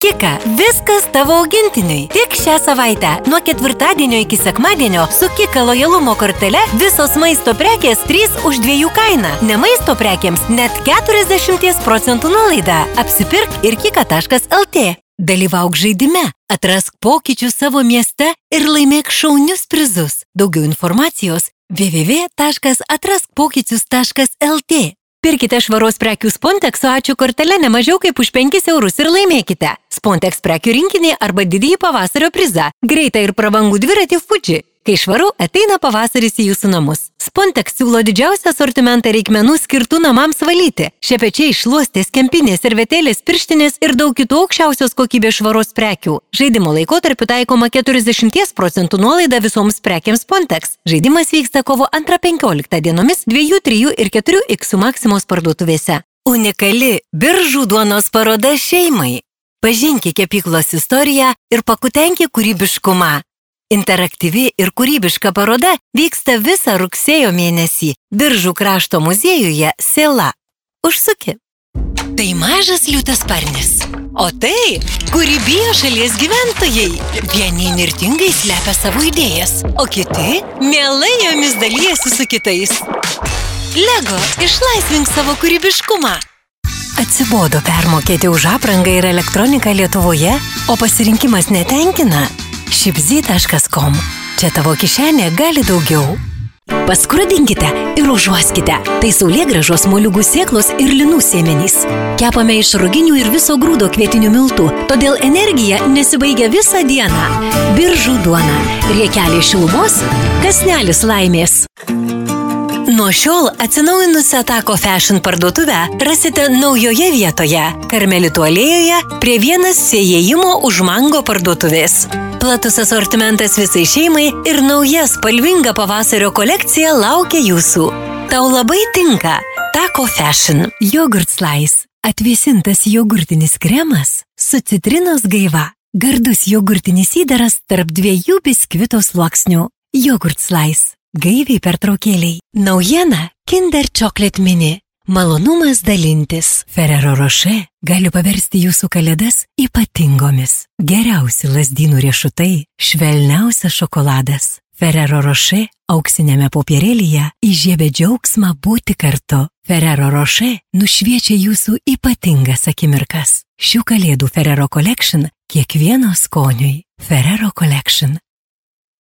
Kika, viskas tavo augintiniui. Tik šią savaitę, nuo ketvirtadienio iki sekmadienio, su Kika lojalumo kortele visos maisto prekės 3 už 2 kainą. Ne maisto prekėms net 40% nuolaida. Apsipirk ir kika.lt. Dalyvauk žaidime, atrask pokyčius savo mieste ir laimėk šaunius prizus. Daugiau informacijos www.atraskpokyčius.lt. Pirkite švaros prekių Spontex su ačiū kortele ne mažiau kaip už 5 eurus ir laimėkite Spontex prekių rinkinį arba didįjį pavasario prizą. Greitą ir prabangų dviratį Fuji. Kai švaru, ateina pavasaris į jūsų namus. Spontex siūlo didžiausią asortimentą reikmenų skirtų namams valyti. Šepečiai, šluostės, kempinės, servetėlės, pirštinės ir daug kitų aukščiausios kokybės švaros prekių. Žaidimo laikotarpiu taikoma 40% nuolaida visoms prekiams Spontex. Žaidimas vyksta kovo 2-15 dienomis 2, 3 ir 4X Maksimos parduotuvėse. Unikali Biržų duonos paroda šeimai. Pažinki kepyklos istoriją ir pakutenki kūrybiškumą. Interaktyvi ir kūrybiška paroda vyksta visą rugsėjo mėnesį Biržų krašto muziejuje Sėla. Užsuki. Tai mažas liūtasparnis. O tai, kurį bijo šalies gyventojai. Vieni nirtingai slepia savo idėjas, o kiti mielai jomis dalijasi su kitais. Lego, išlaisvink savo kūrybiškumą. Atsibodo permokėti už aprangą ir elektroniką Lietuvoje, o pasirinkimas netenkina? Shipzy.com. Čia tavo kišenė gali daugiau. Paskrudinkite ir užuoskite. Tai saulėgrąžos, moliūgų sėklos ir linų sėmenys. Kepame iš ruginių ir viso grūdo kvietinių miltų, todėl energija nesibaigia visą dieną. Biržų duona. Riekelė šilumos, kąsnelis laimės. Nuo šiol atsinaujinusią Tako Fashion parduotuvę rasite naujoje vietoje, Karmelitų alėjoje, prie vienas sėjėjimo už mango parduotuvės. Platus asortimentas visai šeimai ir nauja spalvinga pavasario kolekcija laukia jūsų. Tau labai tinka Tako Fashion. Jogurt Slice. Atvėsintas jogurtinis kremas su citrinos gaiva. Gardus jogurtinis įdaras tarp 2 biskvito sluoksnių. Jogurt Slice. Gaiviai pertraukėliai. Naujiena Kinder Chocolate Mini. Malonumas dalintis. Ferrero Rocher gali paversti jūsų kalėdas ypatingomis. Geriausi lazdynų riešutai, švelniausias šokoladas. Ferrero Rocher auksinėme popierėlyje įžiebia džiaugsmą būti kartu. Ferrero Rocher nušviečia jūsų ypatingas akimirkas. Šių kalėdų Ferrero Collection kiekvieno skoniui. Ferrero Collection.